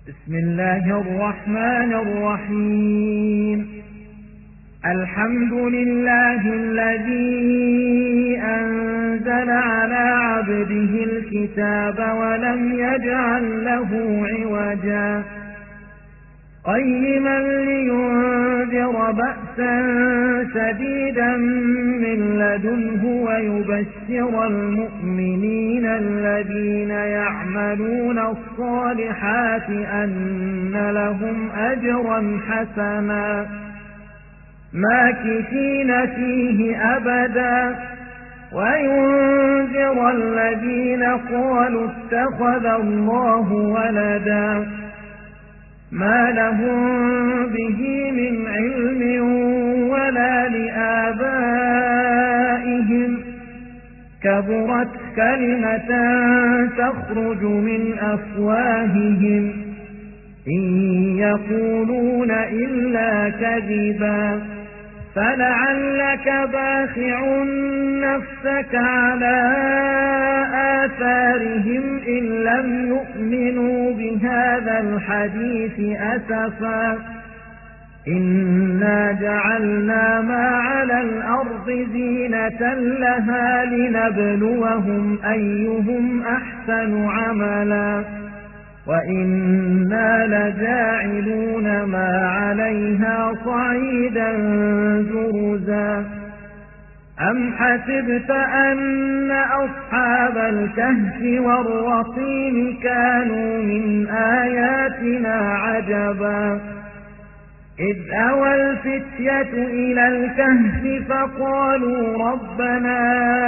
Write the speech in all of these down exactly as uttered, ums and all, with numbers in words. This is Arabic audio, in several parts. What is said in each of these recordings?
بسم الله الرحمن الرحيم. الحمد لله الذي أنزل على عبده الكتاب ولم يجعل له عوجا قيما لينذر بأسا شديدا من لدنه ويبشر المؤمنين الذين يعملون الصالحات أن لهم أجرا حسنا ماكثين فيه أبدا وينذر الذين قالوا اتخذ الله ولدا ما لهم به من علم ولا لآبائهم كبرت كلمة تخرج من أفواههم إن يقولون إلا كذبا فلعلك باخع نفسك على آثارهم إن لم يؤمنوا بهذا الحديث أسفا إنا جعلنا ما على الأرض زينة لها لنبلوهم أيهم أحسن عملا وإنا لجاعلون ما عليها صعيدا جرزا أم حسبت أن أصحاب الكهف والرقيم كانوا من آياتنا عجبا إذ أوى الفتية إلى الكهف فقالوا ربنا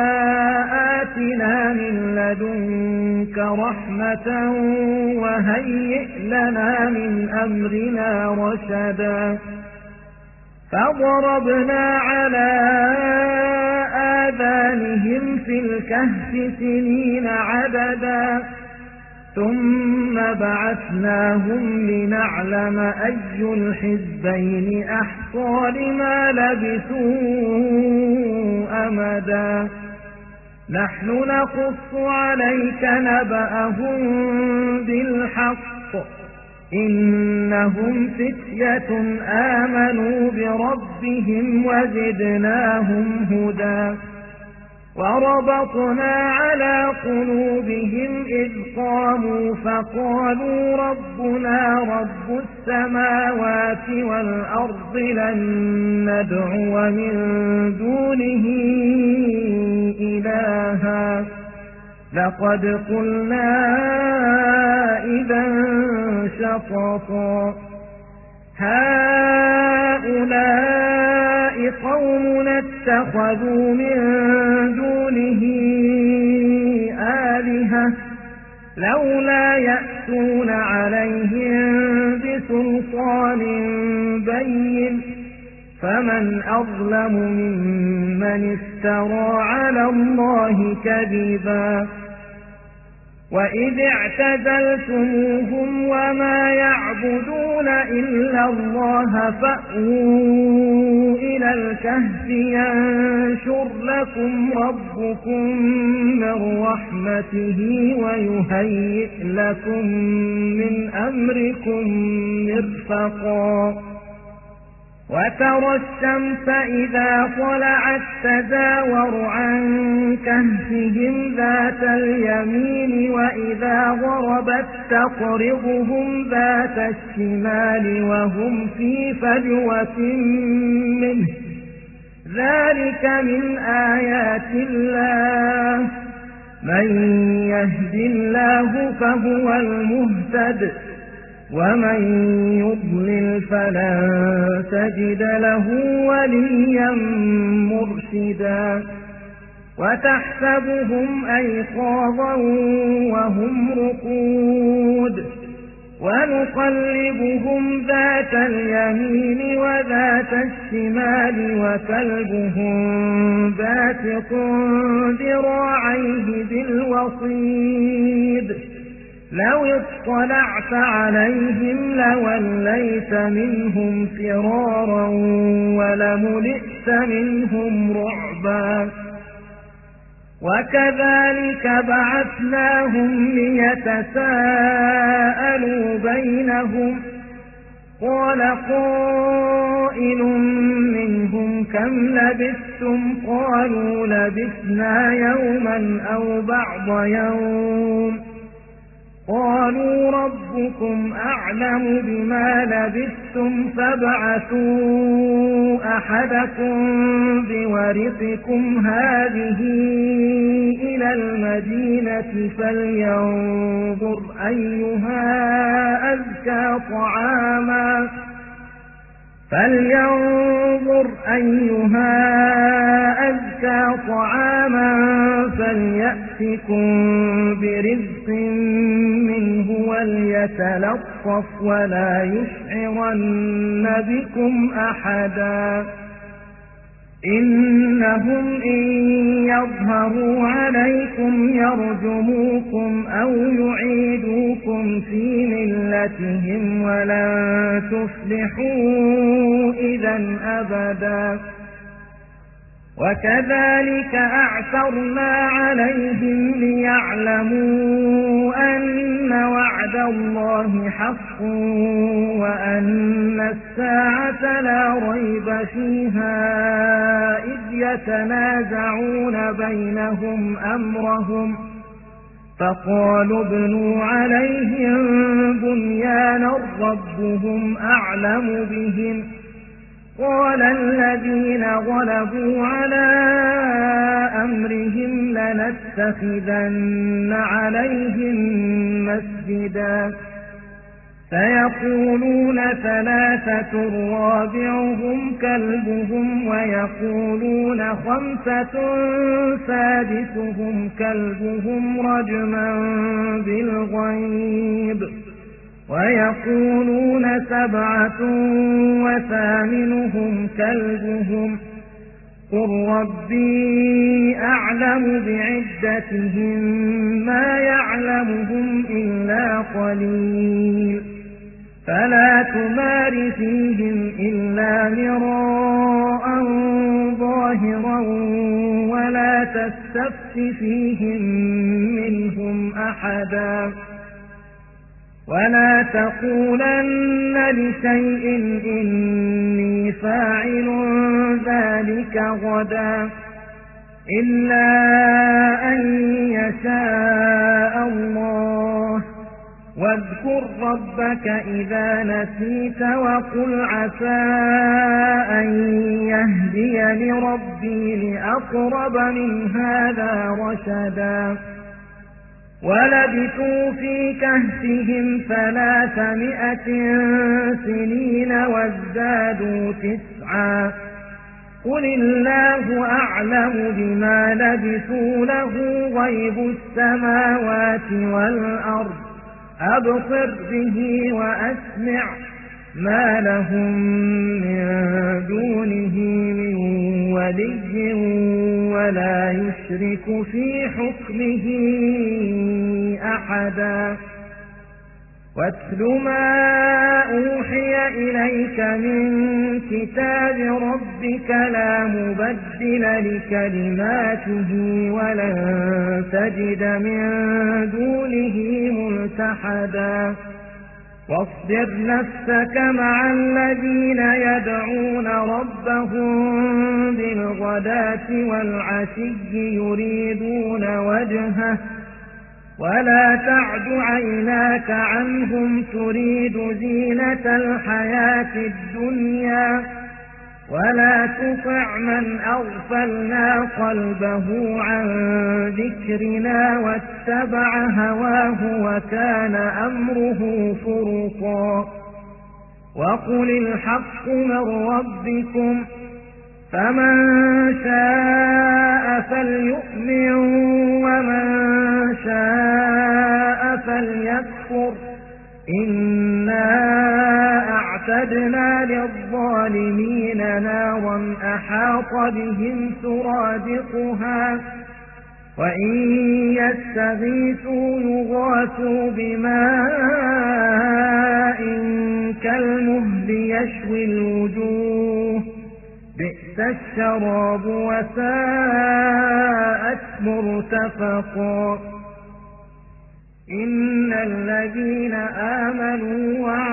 آتنا من لدنك رحمة وهيئ لنا من أمرنا رشدا فضربنا على آذانهم في الكهف سنين عددا ثم بعثناهم لنعلم أي الحزبين أحصى لما لبثوا أمدا نحن نقص عليك نبأهم بالحق إنهم فتية آمنوا بربهم وزدناهم هدى وربطنا على قلوبهم إذ قاموا فقالوا ربنا رب السماوات والأرض لن ندعو من دونه إلها لقد قلنا إذا شططا هؤلاء قومنا اتخذوا من دونه آلهة لولا يأتون عليهم بسلطان بين فمن أظلم ممن افترى على الله كذبا وإذ اعتزلتموهم وما يعبدون إلا الله فأووا إلى الكهف ينشر لكم ربكم من رحمته ويهيئ لكم من أمركم مرفقا وترى الشمس إذا طلعت تزاور عن كهفهم ذات اليمين وإذا غربت تقرضهم ذات الشمال وهم في فجوة منه ذلك من آيات الله من يهد الله فهو المهتد ومن يضلل فلن تجد له وليا مرشدا وتحسبهم أيقاظا وهم رقود ونقلبهم ذات اليمين وذات الشمال وكلبهم باسط ذراعيه بالوصيد لو اطلعت عليهم لوليت منهم فرارا ولملئت منهم رعبا وكذلك بعثناهم ليتساءلوا بينهم بينهم قال قائل منهم كم لبثتم قالوا لبثنا يوما أو بعض يوم قالوا ربكم أعلم بما لبثتم فابعثوا أحدكم بورقكم هذه إلى المدينة فلينظر أيها أزكى طعاما فلينظر أيها أزكى طعاما فليأتكم برزق منه وليتلطف ولا يشعرن بكم أحدا إنهم إن يظهروا عليكم يرجموكم أو يعيدوكم في ملتهم ولن تفلحوا إذا أبدا وكذلك أعثرنا عليهم ليعلموا أن وعد الله حق وأن الساعة لا ريب فيها إذ يتنازعون بينهم أمرهم فقالوا ابنوا عليهم بنيانا ربهم أعلم بهم قال الذين غلبوا على أمرهم لنتخذن عليهم مسجدا سيقولون ثلاثة رابعهم كلبهم ويقولون خمسة سادسهم كلبهم رجما بالغيب ويقولون سبعة وثامنهم كلبهم قل ربي أعلم بعدتهم ما يعلمهم إلا قليل فلا تمار فيهم إلا مراء ظاهرا ولا تستفت فيهم منهم أحدا ولا تقولن لشيء إني فاعل ذلك غدا إلا أن يشاء الله واذكر ربك إذا نسيت وقل عسى أن يهديني ربي لأقرب من هذا رشدا ولبثوا في كهفهم ثلاثمائة سنين وازدادوا تسعا قل الله أعلم بما لبثوا له غيب السماوات والأرض أبصر به وأسمع ما لهم من دونه من ولي ولا يشرك في حكمه أحدا واتل ما أوحي إليك من كتاب ربك لا مبدل لكلماته ولن تجد من دونه ملتحدا واصبر نفسك مع الذين يدعون ربهم بالغداة والعشي يريدون وجهه ولا تعد عيناك عنهم تريد زينة الحياة الدنيا ولا تطع من أغفلنا قلبه عن ذكرنا واتبع هواه وكان أمره فرطا وقل الحق من ربكم فمن شاء فليؤمن ومن شاء فليكفر إنا أعتدنا للظالمين نارا أحاط بهم سرادقها وإن يستغيثوا يغاثوا بماء كالمهل يشوي الوجوه بئس الشراب وساءت مرتفقا إن الذين آمنوا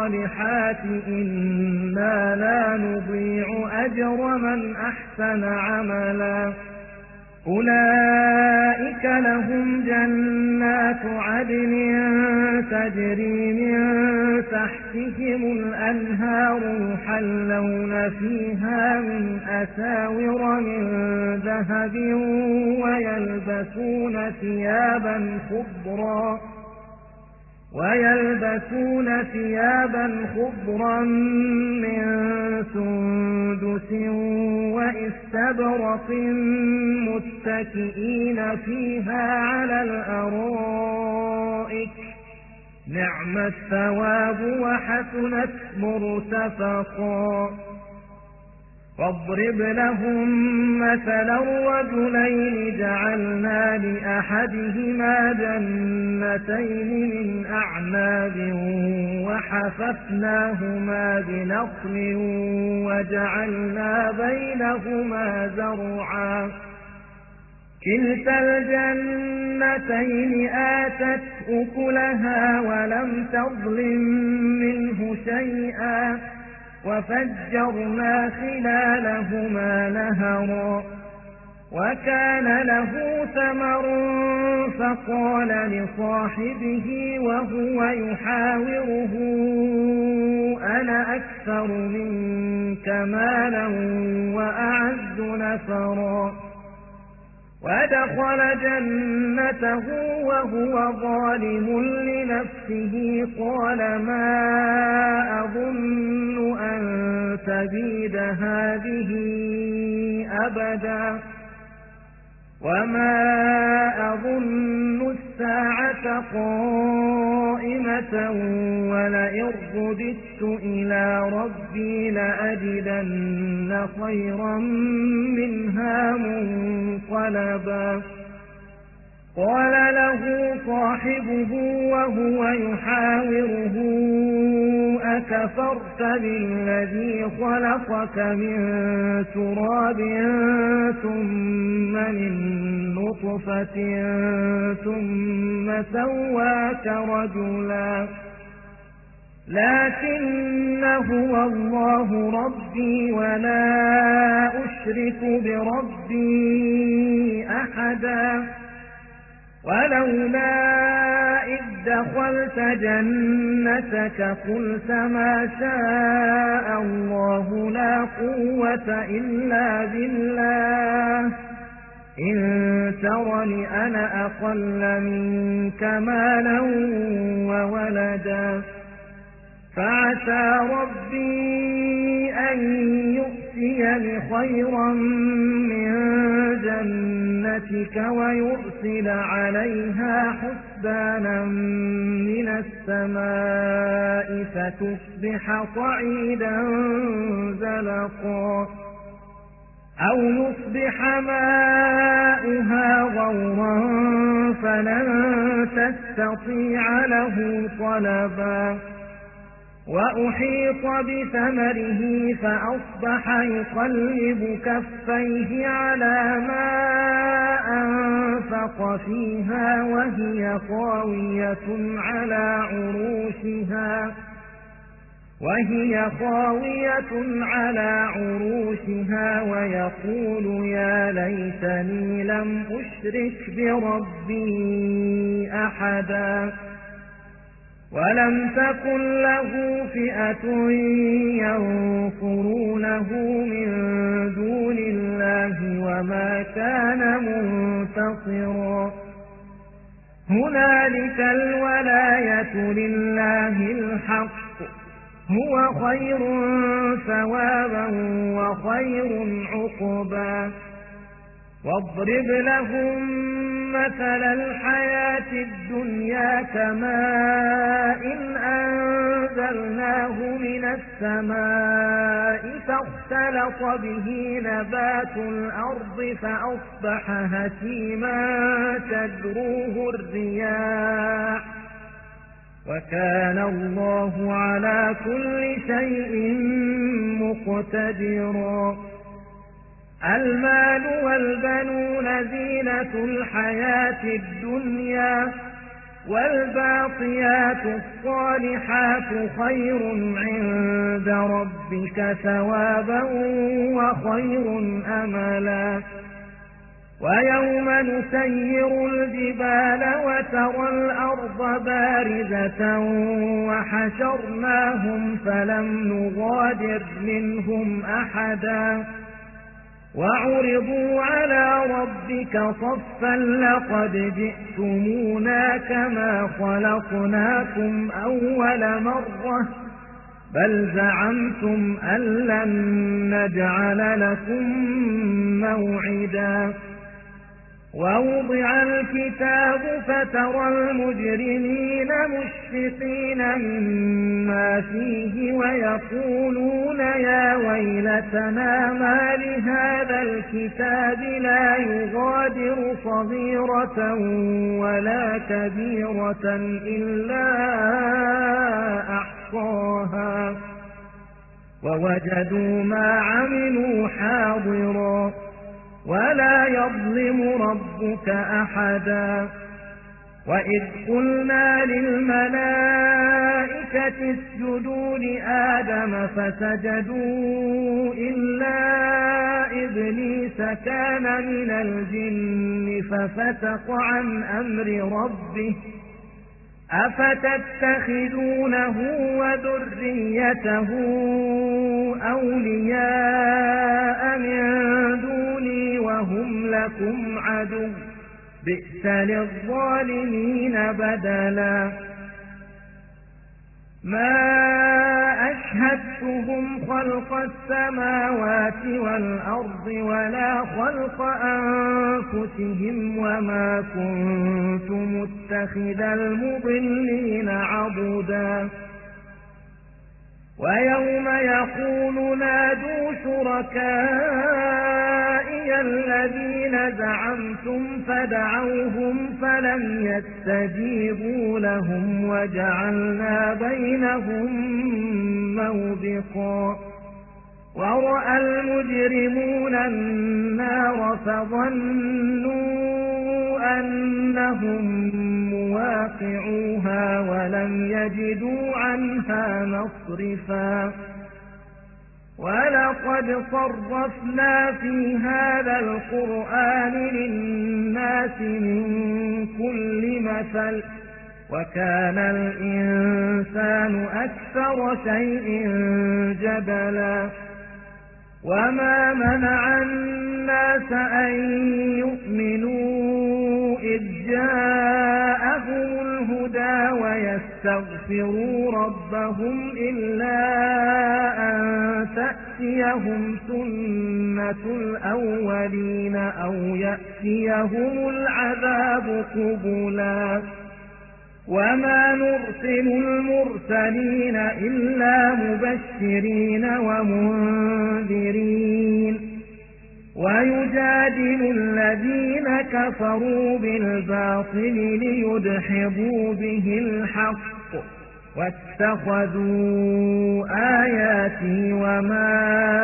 الصالحات إنا لا نضيع أجر من أحسن عملا أولئك لهم جنات عدن تجري من تحتهم الأنهار يحلون فيها من أساور من ذهب ويلبسون ثيابا خضرا ويلبسون ثيابا خضرا من سندس واستبرق متكئين فيها على الأرائك نعم الثواب وحسنت مرتفقا واضرب لهم مثلا رجلين جعلنا لأحدهما جنتين من أعناب وحففناهما بنخل وجعلنا بينهما زرعا كلتا الجنتين آتت أكلها ولم تظلم منه شيئا وفجرنا خلالهما نهرا وكان له ثمر فقال لصاحبه وهو يحاوره أنا أكثر منك مالا وأعز نفرا ودخل جنته وهو ظالم لنفسه قال ما أظن أن تبيد هذه أبدا وما أظن الساعة قائمة ولئن رددت إلى ربي لأجدن خيرا منها منقلبا قال له صاحبه وهو يحاوره أكفرت بالذي خلقك من تراب ثم من نطفة ثم سواك رجلا لكن هو الله ربي ولا أشرك بربي أحدا ولولا إذ دخلت جنتك قلت ما شاء الله لا قوة إلا بالله إن ترني أنا أقل منك مالا وولدا فعسى ربي أن يؤتيني خيرا من جنتك ويرسل عليها حسبانا من السماء فتصبح صعيدا زلقا أو يصبح ماؤها غورا فلن تستطيع له طلبا وأحيط بثمره فأصبح يقلب كفيه على ما أنفق فيها وهي خاوية على عروشها وهي خاوية على عروشها ويقول يا ليتني لم أشرك بربي أحدا ولم تكن له فئة ينصرونه من دون الله وما كان منتصرا هنالك الولاية لله الحق هو خير ثوابا وخير عقبا واضرب لهم مثل الحياة الدنيا كماء أنزلناه من السماء فاختلط به نبات الأرض فأصبح هشيما تذروه الرياح وكان الله على كل شيء مقتدرا المال والبنون زينة الحياة الدنيا والباقيات الصالحات خير عند ربك ثوابا وخير أملا ويوم نسير الجبال وترى الأرض بارزة وحشرناهم فلم نغادر منهم أحدا وعرضوا على ربك صفا لقد جئتمونا كما خلقناكم أول مرة بل زعمتم أن لن نجعل لكم موعدا ووضع الكتاب فترى المجرمين مشفقين مما فيه ويقولون يا ويلتنا ما لهذا الكتاب لا يغادر صغيرة ولا كبيرة إلا أحصاها ووجدوا ما عملوا حاضرا ولا يظلم ربك أحدا وإذ قلنا للملائكة اسجدوا لآدم فسجدوا إلا إبليس كان من الجن ففسق عن أمر ربه أفتتخذونه وذريته أولياء من دوني وهم لكم عدو بئس للظالمين بدلا ما أشهدتهم خلق السماوات والأرض ولا خلق أنفسهم وما كنت متخذ المضلين عضدا ويوم يقول نادوا شركائي الذين زعمتم فدعوهم فلم يستجيبوا لهم وجعلنا بينهم موبقا ورأى المجرمون النار فظنوا أنهم مواقعوها ولم يجدوا عنها مصرفا ولقد صرفنا في هذا القرآن للناس من كل مثل وكان الإنسان أكثر شيء جدلا وما منع الناس أن يؤمنوا إذ جاءهم الهدى ويستغفروا ربهم إلا أن تأتيهم سنة الأولين أو يأتيهم العذاب قبلا وما نرسل المرسلين إلا مبشرين ومنذرين ويجادل الذين كفروا بالباطل ليدحضوا به الحق واتخذوا آياتي وما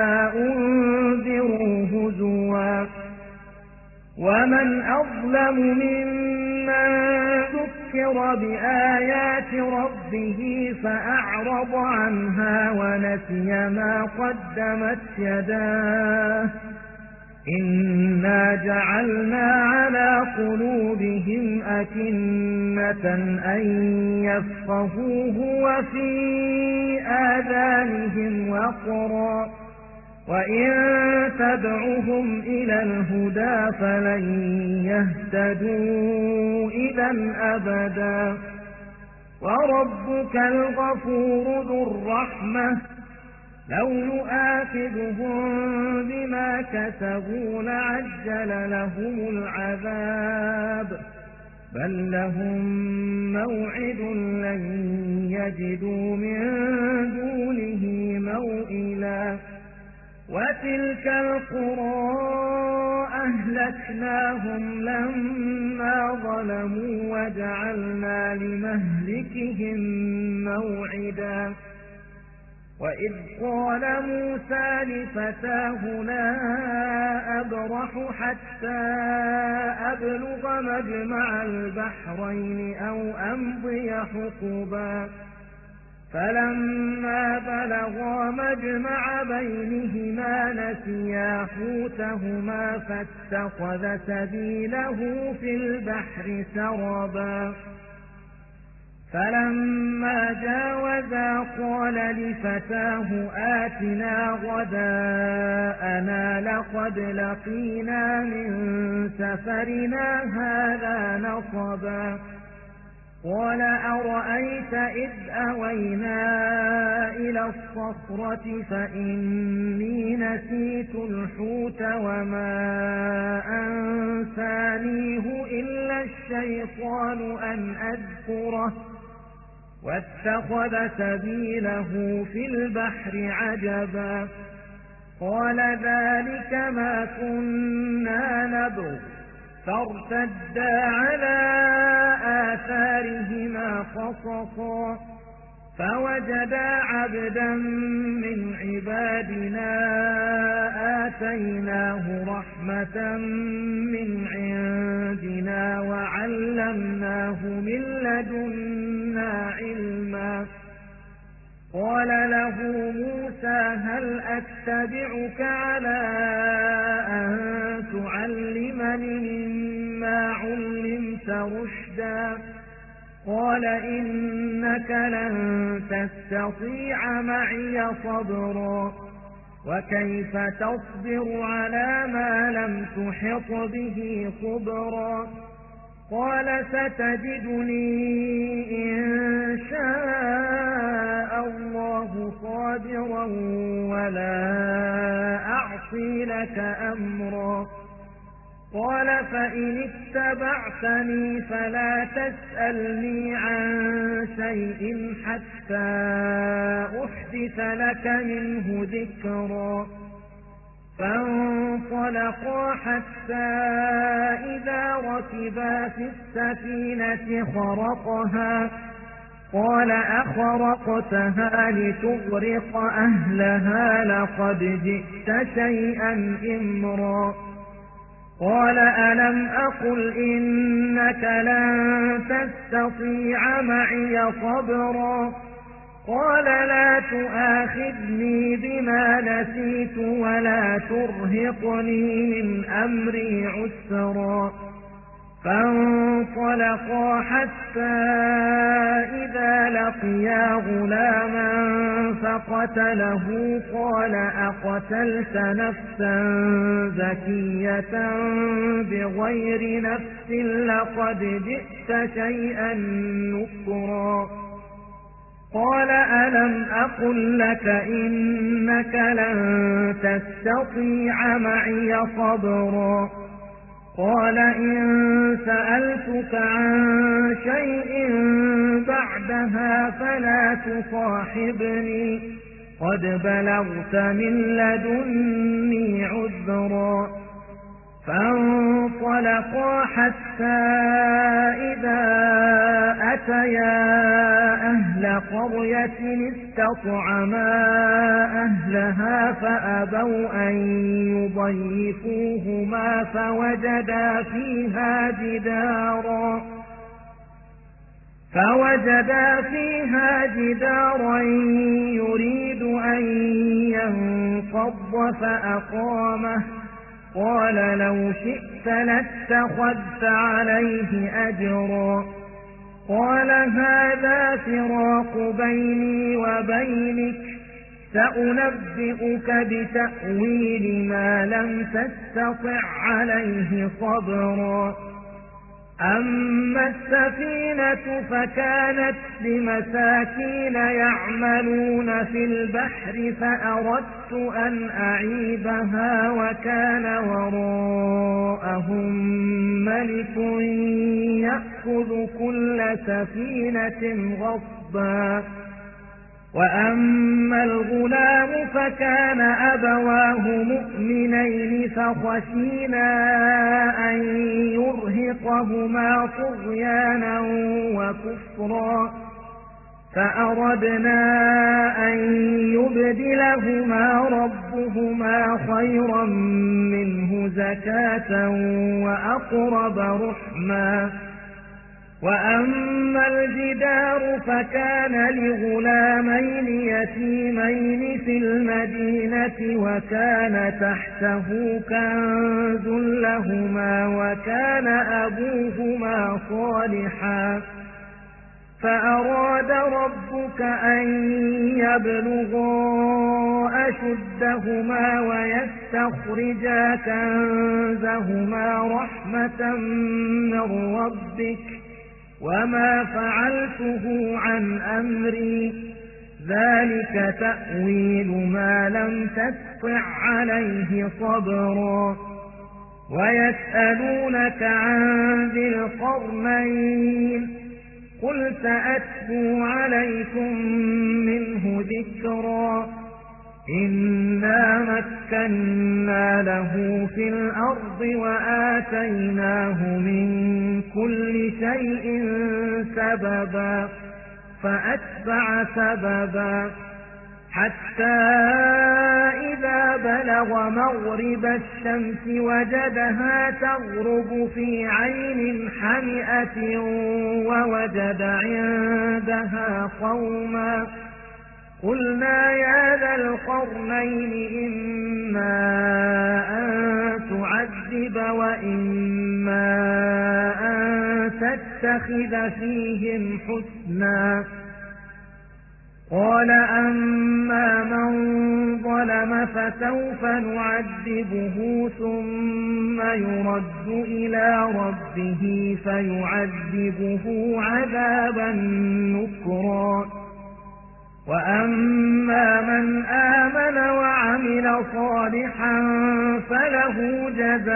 أنذروا هزوا ومن أظلم ممن ذكر بآيات ربه فأعرض عنها ونسي ما قدمت يداه إنا جعلنا على قلوبهم أكنة أن يفقهوه وفي آذانهم وقرا وإن تدعهم إلى الهدى فلن يهتدوا إذا أبدا وربك الغفور ذو الرحمة لو يؤاخذهم بما كسبوا لعجل لهم العذاب بل لهم موعد لن يجدوا من دونه موئلا وتلك القرى أهلكناهم لما ظلموا وجعلنا لمهلكهم موعدا وإذ قال موسى لفتاه لا أبرح حتى أبلغ مجمع البحرين أو أمضي حقبا فلما بلغا مجمع بينهما نسيا حوتهما فاتخذ سبيله في البحر سربا فلما جاوزا قال لفتاه آتنا غداءنا لقد لقينا من سفرنا هذا نصبا قال أرأيت إذ أوينا إلى الصخرة فإني نسيت الحوت وما أنسانيه إلا الشيطان أن أذكره واتخذ سبيله في البحر عجبا قال ذلك ما كنا نبغ فارتدا على آثارهما قصصا فوجدا عبدا من عبادنا آتيناه رحمة من عندنا وعلمناه من لدنا علما قال له موسى هل أتبعك على أن تعلمني مما علمت رشدا قال إنك لن تستطيع معي صبرا وكيف تصبر على ما لم تحط به خبرا قال ستجدني إن شاء الله صابرا ولا أعصي لك أمرا قال فإن اتبعتني فلا تسألني عن شيء حتى أحدث لك منه ذكرا فانطلقا حتى إذا ركبا في السفينة خرقها قال أخرقتها لتغرق أهلها لقد جئت شيئا إمرا قال ألم أقل إنك لن تستطيع معي صبرا قال لا تؤاخذني بما نسيت ولا ترهقني من أمري عسرا فانطلقا حتى إذا لقيا غلاما فقتله قال أقتلت نفسا زكية بغير نفس لقد جئت شيئا نكرا قال ألم أقل لك إنك لن تستطيع معي صبرا قال إن سألتك عن شيء بعدها فلا تصاحبني قد بلغت من لدني عذرا فانطلقا حتى إذا أتيا أهل قرية استطعما أهلها فأبوا أن يضيفوهما فوجدا فيها جدارا فوجدا فيها جدارا يريد أن ينقض فأقامه قال لو شئت لاتخذت عليه أجرا قال هذا فراق بيني وبينك سأنبئك بتأويل ما لم تستطع عليه صبرا أما السفينة فكانت لمساكين يعملون في البحر فأردت أن أعيبها وكان وراءهم ملك يأخذ كل سفينة غصبا وأما الغلام فكان أبواه مؤمنين فخشينا أن يرهقهما طغيانا وكفرا فأردنا أن يبدلهما ربهما خيرا منه زكاة وأقرب رحما. وأما الجدار فكان لغلامين يتيمين في المدينة وكان تحته كنز لهما وكان أبوهما صالحا فأراد ربك أن يبلغا أشدهما ويستخرجا كنزهما رحمة من ربك وما فعلته عن أمري ذلك تأويل ما لم تستطع عليه صبرا. ويسألونك عن ذي القرنين قل سأتلو عليكم منه ذكرا. إنا مكنا له في الأرض وآتيناه من كل شيء سببا فأتبع سببا حتى إذا بلغ مغرب الشمس وجدها تغرب في عين حمئة ووجد عندها قوما قلنا يا ذا القرنين إما أن تعذب وإما أن تتخذ فيهم حسنا. قال أما من ظلم فسوف نعذبه ثم يرد إلى ربه فيعذبه عذابا نكرا. وأما من آمن وعمل صالحا فله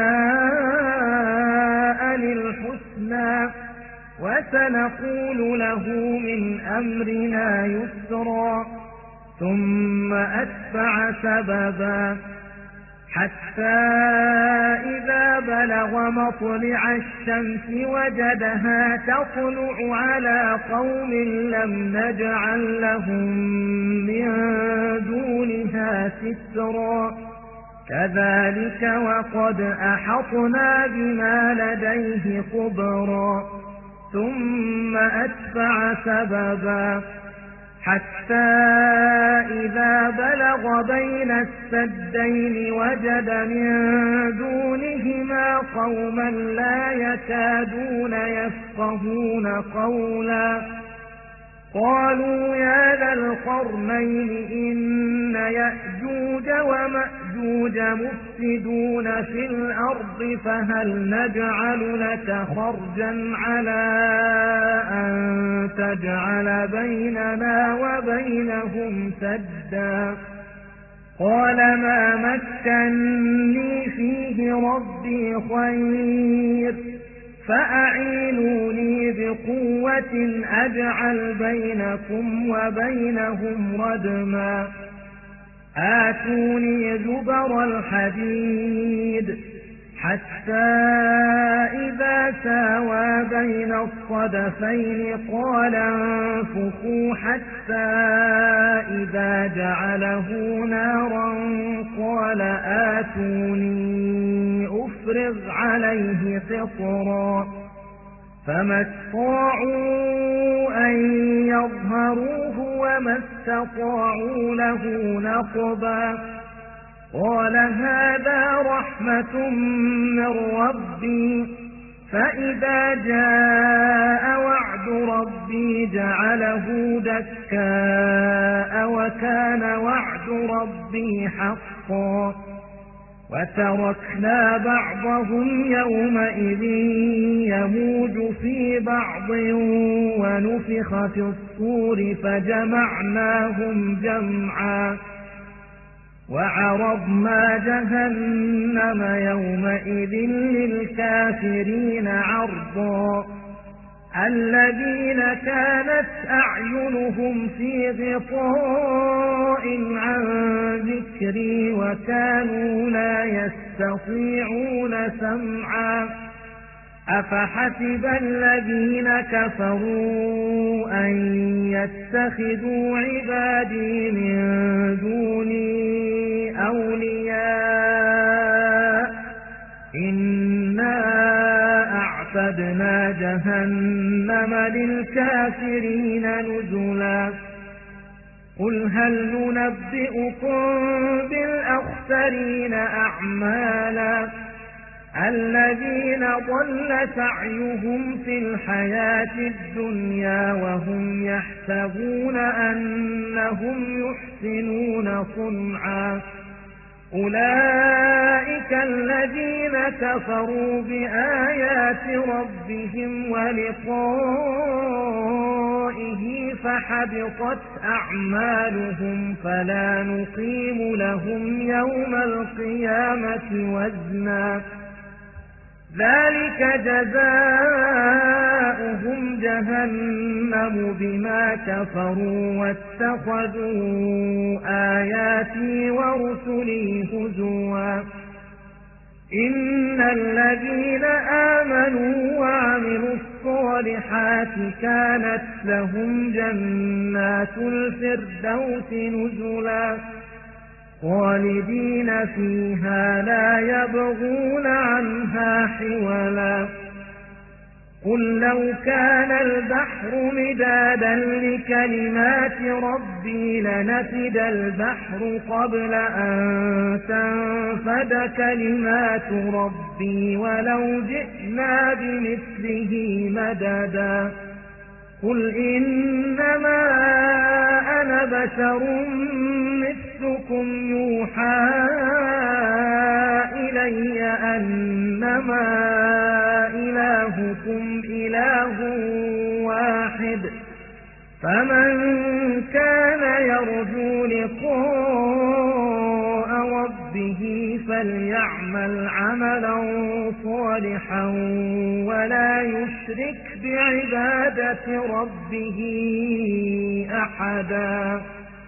جزاء الحسنى وسنقول له من أمرنا يسرا. ثم أتبع سببا حتى إذا بلغ مطلع الشمس وجدها تطلع على قوم لم نجعل لهم من دونها سترا. كذلك وقد أحطنا بما لديه خبرا. ثم أتبع سببا حتى إذا بلغ بين السدين وجد من دونهما قوما لا يكادون يفقهون قولا قالوا يا ذا القرنين إن يأجوج ومأجوج مفسدون في الأرض فهل نجعل لك خرجا على أن تجعل بيننا وبينهم سدا. قال ما مكنني فيه ربي خير فأعينوني بقوة أجعل بينكم وبينهم ردما. آتوني زبر الحديد حتى إذا ساوى بين الصدفين قال انفخوا حتى إذا جعله نارا قال آتوني أفرغ عليه قطرا. فما استطاعوا أن يظهروه وما استطاعوا له نقبا. قال هذا رحمة من ربي فإذا جاء وعد ربي جعله دكاء وكان وعد ربي حقا. وتركنا بعضهم يومئذ يموج في بعض ونفخ في الصور فجمعناهم جمعا. وعرضنا جهنم يومئذ للكافرين عرضا. الذين كانت أعينهم في غطاء عن ذكري وكانوا لا يستطيعون سمعا. أفحسب الذين كفروا أن يتخذوا عبادي من دوني أولياء إنا أعتدنا جهنم للكافرين نزلا قل هل ننبئكم بالأخسرين أعمالا الذين ضل سعيهم في الحياة الدنيا وهم يحسبون أنهم يحسنون صنعا أولئك الذين كفروا بآيات ربهم ولقائه فحبطت أعمالهم فلا نقيم لهم يوم القيامة وزنا ذلك جزاؤهم جهنم بما كفروا واتخذوا آياتي ورسلي هزوا إن الذين آمنوا وعملوا الصالحات كانت لهم جنات الفردوس نزلا خالدين فيها لا يبغون عنها حولا قل لو كان البحر مدادا لكلمات ربي لنفد البحر قبل أن تنفد كلمات ربي ولو جئنا بمثله مددا قل إنما أنا بشر مثلكم يوحى إلي أنما إلهكم إله واحد فمن كان يرجو لقاء ربه فليعمل عملا صالحا ولا يشرك بعبادة ربه أحدا